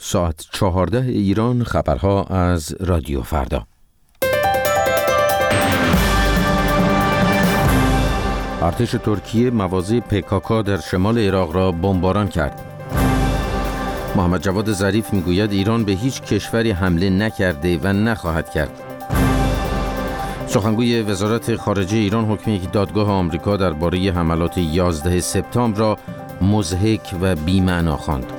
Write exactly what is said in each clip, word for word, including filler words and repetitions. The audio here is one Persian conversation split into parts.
ساعت چهارده ایران، خبرها از رادیو فردا. ارتش ترکیه مواضع پکاکا در شمال عراق را بمباران کرد. محمد جواد ظریف میگوید ایران به هیچ کشوری حمله نکرده و نخواهد کرد. سخنگوی وزارت خارجه ایران حکم یک دادگاه آمریکا درباره حملات یازده سپتامبر را مضحک و بی‌معنا خواند.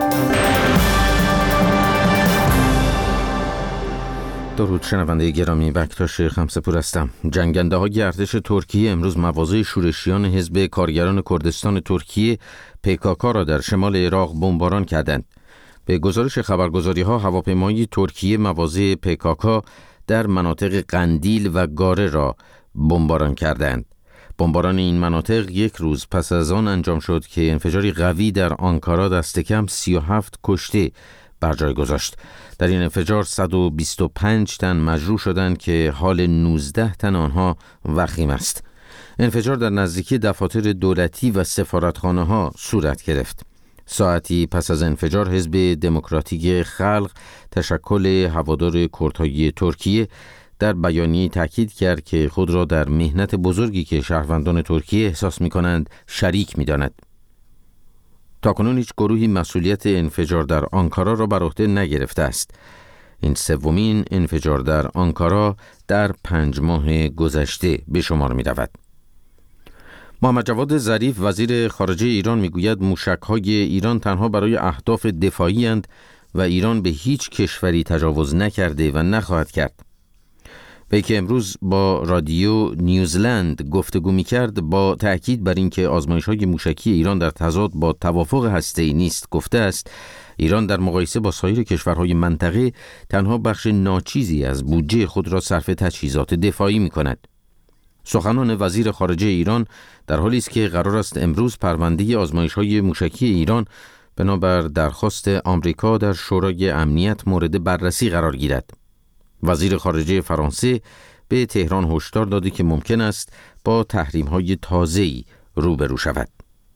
درود شنونده گرامی، بکتاش خمسه‌پور هستم. جنگنده های ارتش ترکیه امروز مواضع شورشیان حزب کارگران کردستان ترکیه پکاکا را در شمال عراق بمباران کردند. به گزارش خبرگزاری ها، هواپیمای ترکیه مواضع پکاکا در مناطق قندیل و گاره را بمباران کردند. بمباران این مناطق یک روز پس از آن انجام شد که انفجاری قوی در آنکارا دست کم سی و هفت کشته بر جای گذاشت. در این انفجار صد و بیست و پنج تن مجروح شدند که حال نوزده تن آنها وخیم است. انفجار در نزدیکی دفاتر دولتی و سفارتخانه ها صورت گرفت. ساعتی پس از انفجار حزب دموکراتیک خلق، تشکل هوادار کردهای ترکیه، در بیانیه تاکید کرد که خود را در محنت بزرگی که شهروندان ترکیه احساس می‌کنند شریک می‌داند. تاکنون هیچ گروهی مسئولیت انفجار در آنکارا را بر عهده نگرفته است. این سومین انفجار در آنکارا در پنج ماه گذشته به شمار می‌رود. محمد جواد ظریف وزیر خارجه ایران میگوید موشک‌های ایران تنها برای اهداف دفاعی اند و ایران به هیچ کشوری تجاوز نکرده و نخواهد کرد. وی که امروز با رادیو نیوزلند گفتگو می‌کرد، با تأکید بر اینکه آزمایش‌های موشکی ایران در تضاد با توافق هسته‌ای نیست، گفته است ایران در مقایسه با سایر کشورهای منطقه تنها بخش ناچیزی از بودجه خود را صرف تجهیزات دفاعی می‌کند. سخنان وزیر خارجه ایران در حالی است که قرار است امروز پرونده آزمایش‌های موشکی ایران بنابر درخواست آمریکا در شورای امنیت مورد بررسی قرار گیرد. وزیر خارجه فرانسه به تهران هشدار داده که ممکن است با تحریم‌های تازه‌ای روبرو شود.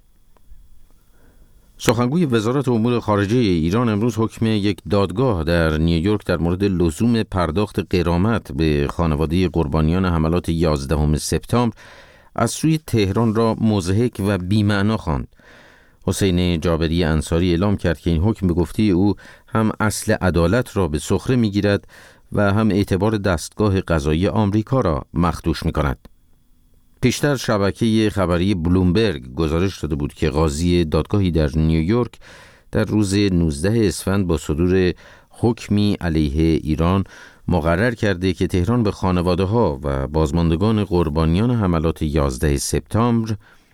سخنگوی وزارت امور خارجه ایران امروز حکم یک دادگاه در نیویورک در مورد لزوم پرداخت غرامت به خانواده قربانیان حملات یازدهم سپتامبر از سوی تهران را مضحک و بی‌معنا خواند. حسین جابری انصاری اعلام کرد که این حکم به گفته او هم اصل عدالت را به سخره می‌گیرد و هم اعتبار دستگاه قضایی آمریکا را مخدوش می‌کند. پیشتر شبکه خبری بلومبرگ گزارش داده بود که قاضی دادگاهی در نیویورک در روز نوزده اسفند با صدور حکمی علیه ایران مقرر کرده که تهران به خانواده‌ها و بازماندگان قربانیان حملات یازده سپتامبر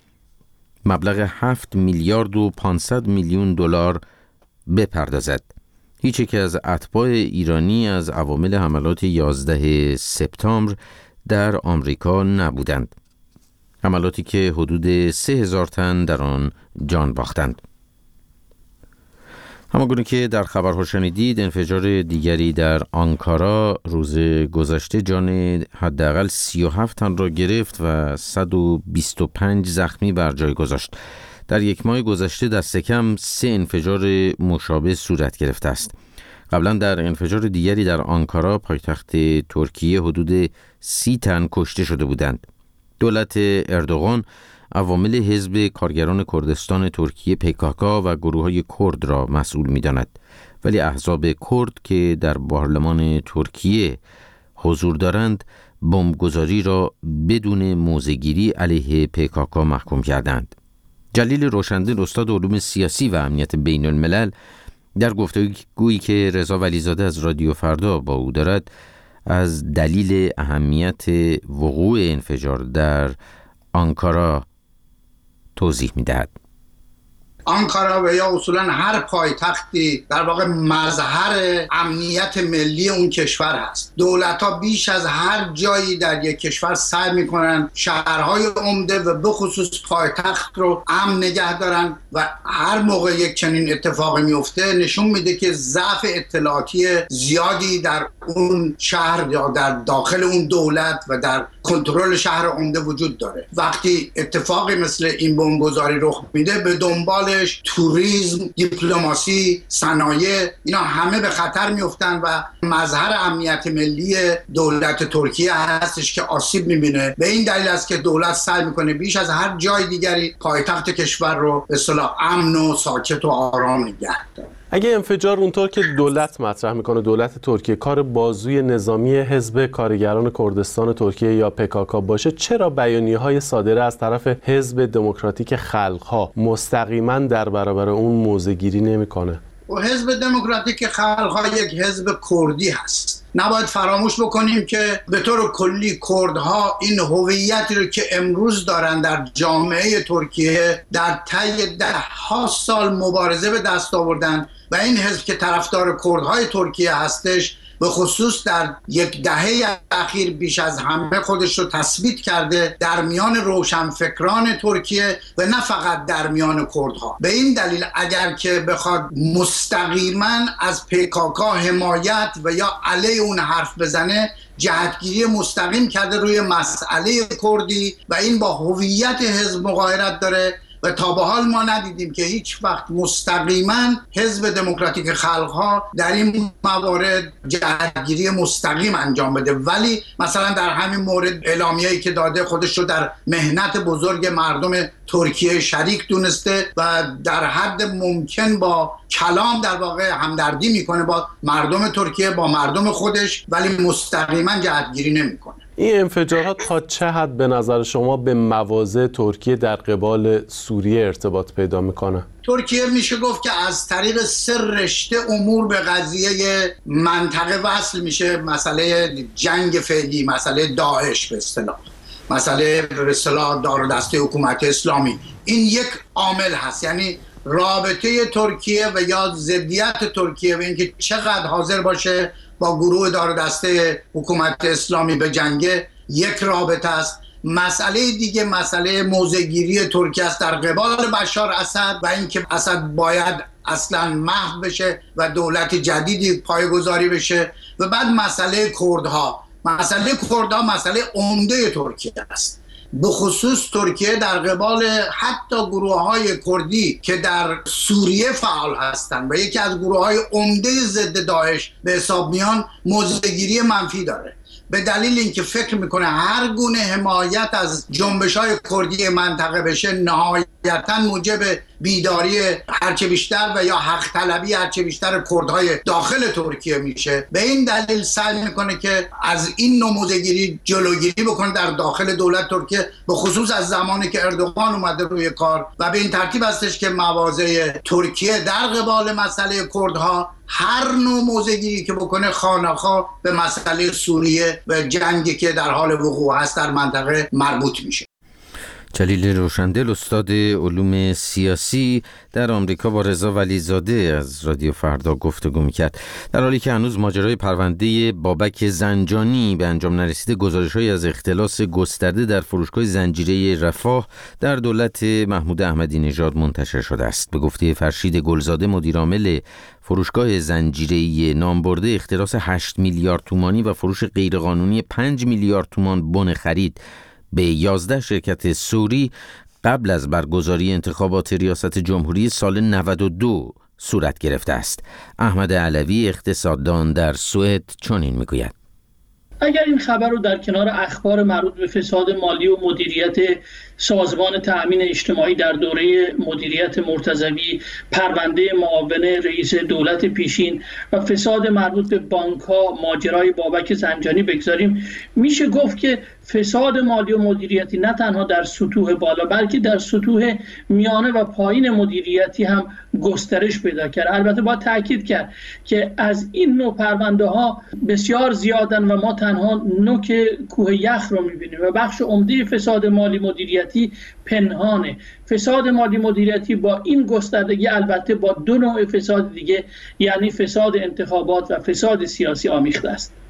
مبلغ هفت میلیارد و پانصد میلیون دلار بپردازد. هیچ یک از اتباع ایرانی از عوامل حملات یازده سپتامبر در آمریکا نبودند. حملاتی که حدود سه هزار تن در آن جان باختند. همانگونه که در خبرها شنیدید، انفجار دیگری در آنکارا روز گذشته جان حداقل سی و هفت تن را گرفت و صد و بیست و پنج زخمی بر جای گذاشت. در یک ماه گذشته دست کم سه انفجار مشابه صورت گرفته است. قبلا در انفجار دیگری در آنکارا پایتخت ترکیه حدود سی تن کشته شده بودند. دولت اردوغان عوامل حزب کارگران کردستان ترکیه پکاکا و گروه‌های کرد را مسئول می‌داند، ولی احزاب کرد که در پارلمان ترکیه حضور دارند بمبگذاری را بدون موضع‌گیری علیه پکاکا محکوم کردند. جلیل روشندین استاد علوم سیاسی و امنیت بین الملل در گفتگویی که رضا ولیزاده از رادیو فردا با او دارد از دلیل اهمیت وقوع انفجار در آنکارا توضیح می‌دهد. آنکارا و یا اصولا هر پایتختی در واقع مظهر امنیت ملی اون کشور هست. دولت‌ها بیش از هر جایی در یک کشور سعی می‌کنن شهرهای عمده و به خصوص پایتخت رو امن نگه دارن و هر موقع یک چنین اتفاقی میفته نشون میده که ضعف اطلاعاتی زیادی در اون شهر یا در داخل اون دولت و در کنترل شهر عمده وجود داره. وقتی اتفاقی مثل این بمبگذاری رخ میده به دنبالش توریسم، دیپلماسی، صنایع، اینا همه به خطر میفتن و مظهر امنیت ملی دولت ترکیه هستش که آسیب میبینه. به این دلیل است که دولت سعی میکنه بیش از هر جای دیگری پایتخت کشور رو به اصطلاح امن و ساکت و آرام نگه داره. اگه انفجار اونطور که دولت مطرح میکنه، دولت ترکیه کار بازوی نظامی حزب کارگران کردستان ترکیه یا پکاکا باشه، چرا بیانیه‌های صادره از طرف حزب دموکراتیک خلق‌ها مستقیما در برابر اون موضع‌گیری نمیکنه؟ و حزب دموکراتیک خلق‌ها یک حزب کردی هست. نباید فراموش بکنیم که به طور کلی کردها این هویتی رو که امروز دارن در جامعه ترکیه در طی ده ها سال مبارزه به دست آوردن و این حزب که طرفدار کردهای ترکیه هستش به خصوص در یک دهه اخیر بیش از همه خودش رو تثبیت کرده در میان روشنفکران ترکیه و نه فقط در میان کردها. به این دلیل اگر که بخواد مستقیما از پیکاکا حمایت و یا علیه اون حرف بزنه، جهتگیری مستقیم کرده روی مسئله کردی و این با هویت حزب مغایرت داره و تا به حال ما ندیدیم که هیچ وقت مستقیما حزب دموکراتیک خلق‌ها در این موارد جهتگیری مستقیم انجام بده. ولی مثلا در همین مورد اعلامیه‌ای که داده خودش رو در مهنت بزرگ مردم ترکیه شریک دونسته و در حد ممکن با کلام در واقع همدردی میکنه با مردم ترکیه، با مردم خودش، ولی مستقیما جهتگیری نمیکنه. این انفجارات تا چه حد به نظر شما به مواضع ترکیه در قبال سوریه ارتباط پیدا میکنه؟ ترکیه میشه گفت که از طریق سه رشته امور به قضیه منطقه وصل میشه. مسئله جنگ فعلی، مسئله داعش به اصطلاح، مسئله به اصطلاح دار و دسته حکومت اسلامی، این یک عامل هست. یعنی رابطه ترکیه و یا ضدیت ترکیه و اینکه چقدر حاضر باشه با گروه دار و دسته حکومت اسلامی به جنگه یک رابطه است. مسئله دیگه مسئله موضع‌گیری ترکیه است در قبال بشار اسد و اینکه اسد باید اصلا محو بشه و دولت جدیدی پایه‌گذاری بشه. و بعد مسئله کردها، مسئله کردها مسئله عمده ترکیه است. به خصوص ترکیه در قبال حتی گروه‌های کردی که در سوریه فعال هستند و یکی از گروه‌های عمده ضد داعش به حساب میان موضع‌گیری منفی داره، به دلیل اینکه فکر میکنه هر گونه حمایت از جنبش‌های کردی منطقه بشه نهایتاً موجب بیداری هرچه بیشتر و یا حق طلبی هرچه بیشتر کردهای داخل ترکیه میشه. به این دلیل سعی میکنه که از این نوع موضع‌گیری جلوگیری بکنه در داخل دولت ترکیه، به خصوص از زمانی که اردوغان اومده روی کار و به این ترتیب هستش که مواضع ترکیه در قبال مسئله کردها هر نوع موضع‌گیری که بکنه خانه‌خواه به مسئله سوریه و جنگی که در حال وقوع هست در منطقه مربوط میشه. جلیل روشندل، استاد علوم سیاسی در آمریکا، با رضا ولیزاده از رادیو فردا گفتگو میکرد. در حالی که هنوز ماجرای پرونده بابک زنجانی به انجام نرسیده، گزارش‌هایی از اختلاس گسترده در فروشگاه زنجیره رفاه در دولت محمود احمدی نژاد منتشر شده است. به گفته فرشید گلزاده، مدیرعامل فروشگاه زنجیره‌ای نامبرده، اختلاس هشت میلیارد تومانی و فروش غیرقانونی پنج میلیارد تومان بن خرید به یازده شرکت سوری قبل از برگزاری انتخابات ریاست جمهوری سال نود و دو صورت گرفته است. احمد علوی، اقتصاددان در سوئد، چنین میگوید: اگر این خبر رو در کنار اخبار مربوط به فساد مالی و مدیریت سازمان تأمین اجتماعی در دوره مدیریت مرتضوی، پرونده معاون رئیس دولت پیشین و فساد مربوط به بانک‌ها، ماجرای بابک زنجانی بگذاریم، میشه گفت که فساد مالی و مدیریتی نه تنها در سطوح بالا بلکه در سطوح میانه و پایین مدیریتی هم گسترش پیدا کرد. البته باید تاکید کرد که از این نوع پرونده ها بسیار زیادن و ما تنها نوک کوه یخ رو میبینیم و بخش عمده فساد مالی مدیریتی پنهانه. فساد مالی مدیریتی با این گستردگی البته با دو نوع فساد دیگه، یعنی فساد انتخابات و فساد سیاسی، آمیخته است.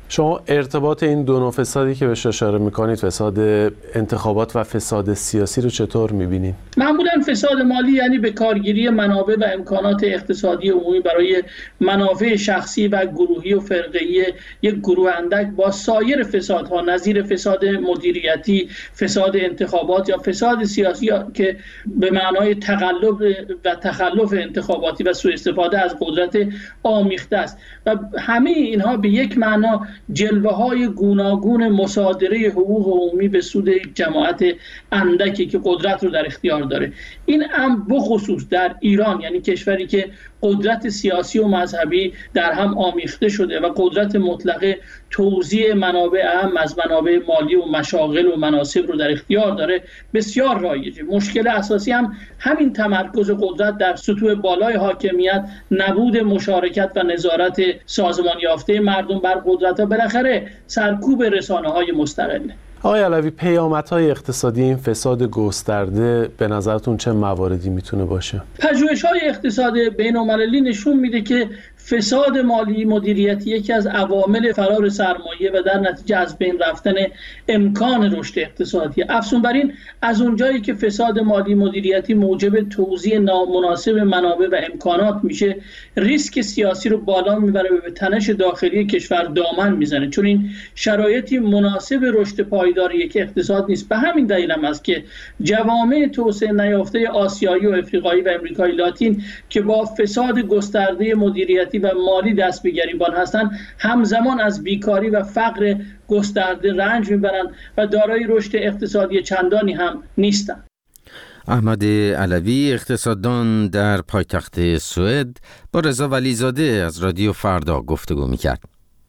شما ارتباط این دو نوع فسادی که بهش اشاره میکنید، فساد انتخابات و فساد سیاسی رو چطور میبینید؟ معمولا فساد مالی یعنی به کارگیری منابع و امکانات اقتصادی عمومی برای منافع شخصی و گروهی و فرقه‌ای یک گروه اندک با سایر فسادها نظیر فساد مدیریتی، فساد انتخابات یا فساد سیاسی که به معنای تقلب و تخلف انتخاباتی و سوء استفاده از قدرت آمیخته است و همه اینها به یک معنا جلوه های گوناگون مصادره حقوق عمومی به سود یک جماعت اندکی که قدرت رو در اختیار داره. این هم بخصوص در ایران، یعنی کشوری که قدرت سیاسی و مذهبی در هم آمیخته شده و قدرت مطلقه توزیع منابع اهم از منابع مالی و مشاغل و مناصب رو در اختیار داره، بسیار رایجه. مشکل اساسی هم همین تمرکز قدرت در سطوح بالای حاکمیت، نبود مشارکت و نظارت سازمان یافته مردم بر قدرت و بالاخره سرکوب رسانه‌های مستقله. آقای علوی، پیامدهای اقتصادی این فساد گسترده به نظرتون چه مواردی میتونه باشه؟ پژوهش‌های اقتصاد بین‌المللی نشون میده که فساد مالی مدیریتی یکی از عوامل فرار سرمایه و در نتیجه از بین رفتن امکان رشد اقتصادی. افزون بر این، از اونجایی که فساد مالی مدیریتی موجب توزیع نامناسب منابع و امکانات میشه، ریسک سیاسی رو بالا میبره و به تنش داخلی کشور دامن میزنه، چون این شرایطی مناسب رشد پایدار یک اقتصاد نیست. به همین دلیل هم است که جوامع توسعه نیافته آسیایی و افریقایی و امریکای لاتین که با فساد گسترده مدیریتی و مالی دست به گریبان هستند، همزمان از بیکاری و فقر گسترده رنج میبرند و دارای رشد اقتصادی چندانی هم نیستند. احمد علوی، اقتصاددان در پایتخت سوئد، با رضا ولیزاده از رادیو فردا گفتگو میکرد.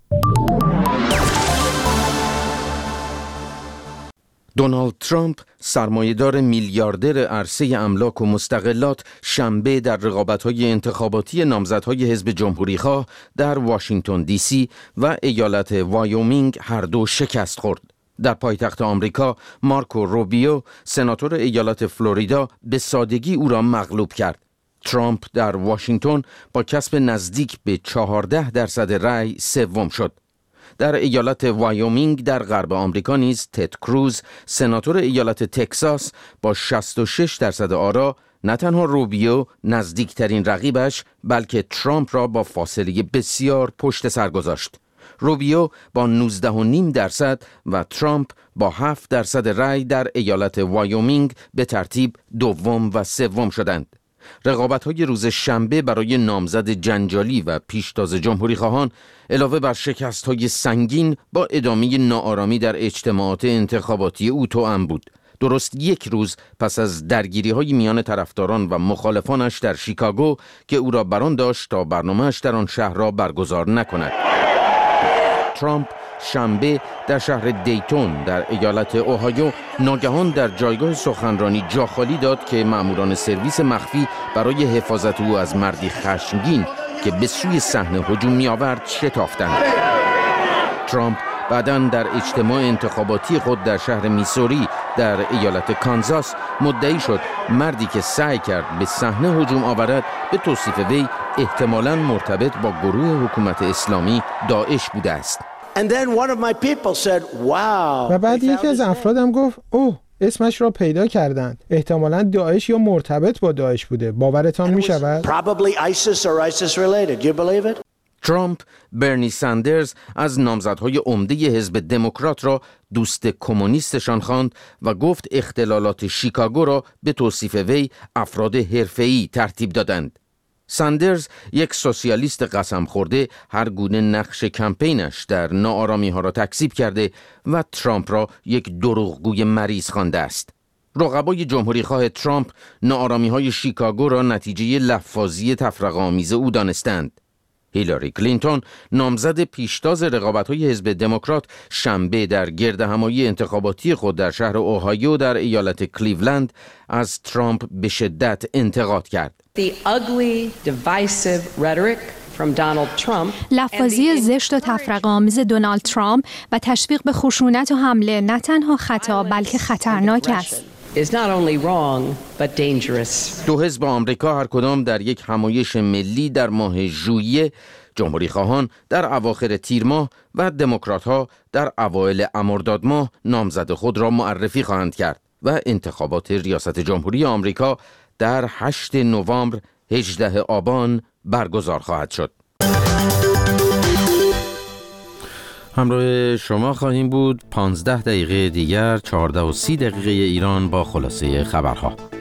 دونالد ترامپ، سرمایه‌دار میلیاردر عرصه املاک و مستغلات، شنبه در رقابت‌های انتخاباتی نامزدهای حزب جمهوری‌خواه در واشنگتن دی سی و ایالت وایومینگ هر دو شکست خورد. در پایتخت آمریکا، مارکو روبیو، سناتور ایالت فلوریدا، به سادگی او را مغلوب کرد. ترامپ در واشنگتن با کسب نزدیک به چهارده درصد رأی سوم شد. در ایالت وایومینگ در غرب آمریکا نیز تد کروز، سناتور ایالت تگزاس، با شصت و شش درصد آرا نه تنها روبیو نزدیکترین رقیبش بلکه ترامپ را با فاصله بسیار پشت سر گذاشت. روبیو با نوزده و نیم درصد و ترامپ با هفت درصد رأی در ایالت وایومینگ به ترتیب دوم و سوم شدند. رقابت‌های روز شنبه برای نامزد جنجالی و پیشتاز جمهوری خواهان علاوه بر شکست‌های سنگین با ادامه ناآرامی در اجتماعات انتخاباتی او توأم بود. درست یک روز پس از درگیری‌های میان طرفداران و مخالفانش در شیکاگو که او را بران داشت تا برنامه‌اش در آن شهر را برگزار نکند. ترامپ شنبه در شهر دیتون در ایالت اوهایو ناگهان در جایگاه سخنرانی جا خالی داد که ماموران سرویس مخفی برای حفاظت او از مردی خشمگین که به سوی صحنه هجوم می‌آورد شتافتند. ترامپ بعداً در اجتماع انتخاباتی خود در شهر میسوری در ایالت کانزاس مدعی شد مردی که سعی کرد به صحنه هجوم آورد به توصیف وی احتمالاً مرتبط با گروه حکومت اسلامی داعش بوده است. And then one of my people said, wow. و بعد یکی از افرادم گفت اوه اسمش را پیدا کردند. احتمالاً داعش یا مرتبط با داعش بوده. باورتان می شود؟ Probably ISIS or ISIS related. You believe it? ترامپ برنی ساندرز از نامزدهای عمده حزب دموکرات را دوست کمونیستشان خواند و گفت اختلالات شیکاگو را به توصیف وی افراد حرفه‌ای ترتیب دادند. ساندرز، یک سوسیالیست قسم خورده، هر گونه نقش کمپینش در ناآرامی ها را تکذیب کرده و ترامپ را یک دروغگوی مریض خوانده است. رقبای جمهوری خواه ترامپ ناآرامی های شیکاگو را نتیجه لفاظی تفرقه آمیز او دانستند. هیلاری کلینتون، نامزد پیشتاز رقابت‌های حزب دموکرات، شنبه در گردهمایی انتخاباتی خود در شهر اوهایو در ایالت کلیولند از ترامپ به شدت انتقاد کرد. The ugly, divisive rhetoric from Donald Trump. لفاظی زشت و تفرقه آمیز دونالد ترامپ و تشویق به خشونت و حمله نه تنها خطا بلکه خطرناک است. is not only wrong but dangerous. دو حزب آمریکا هر کدام در یک همایش ملی در ماه ژوئیه، جمهوری خواهان در اواخر تیر ماه و دموکرات ها در اوایل مرداد ماه نامزد خود را معرفی خواهند کرد و انتخابات ریاست جمهوری آمریکا در هشتم نوامبر هجدهم آبان برگزار خواهد شد. همراه شما خواهیم بود پانزده دقیقه دیگر، چهارده و سی دقیقه ایران با خلاصه خبرها.